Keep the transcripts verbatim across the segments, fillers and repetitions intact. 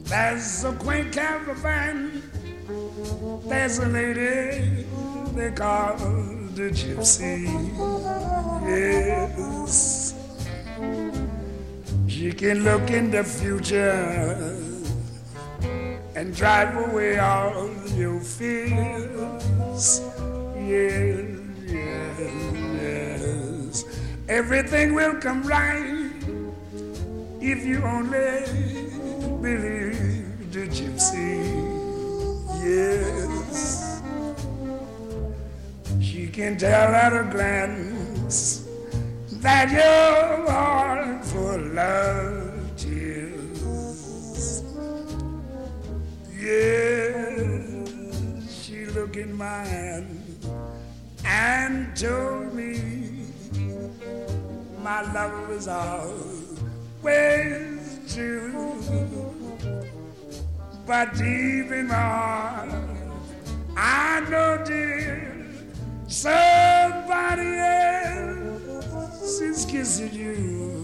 There's a quaint caravan. There's a lady they call the gypsy. Yes, she can look in the future and drive away all your fears. Yes, yes, yes. Everything will come right if you only believe the gypsy. Yes, she can tell at a glance that your heart full of tears. Yes, she looked in mine and told me my love was always true. But deep in my heart, I know, dear, somebody else is kissing you.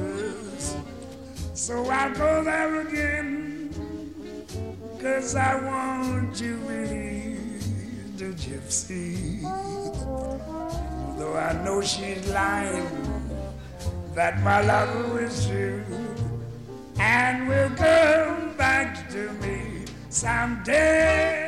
So I'll go there again, 'cause I want to believe the gypsy. Though I know she's lying, that my love was true and will come back to me someday.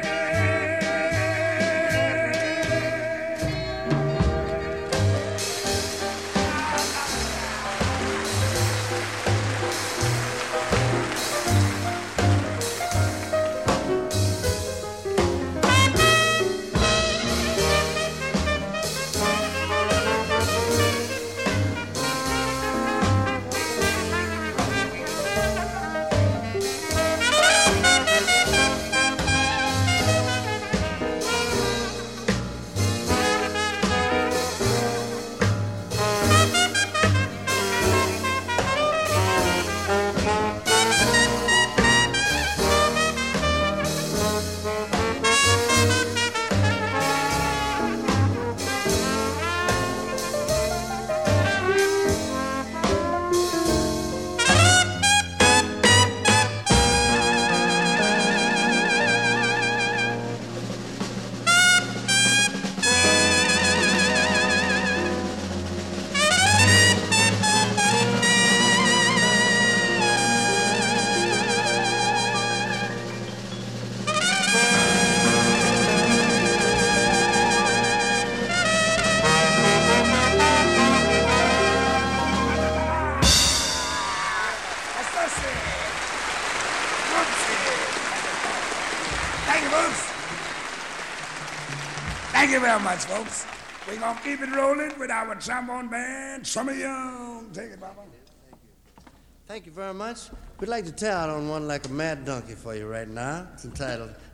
Thank you very much, folks. We're going to keep it rolling with our trombone band, Trummy Young. Take it, Papa. Thank you very much. We'd like to tear out on one like a mad donkey for you right now. It's entitled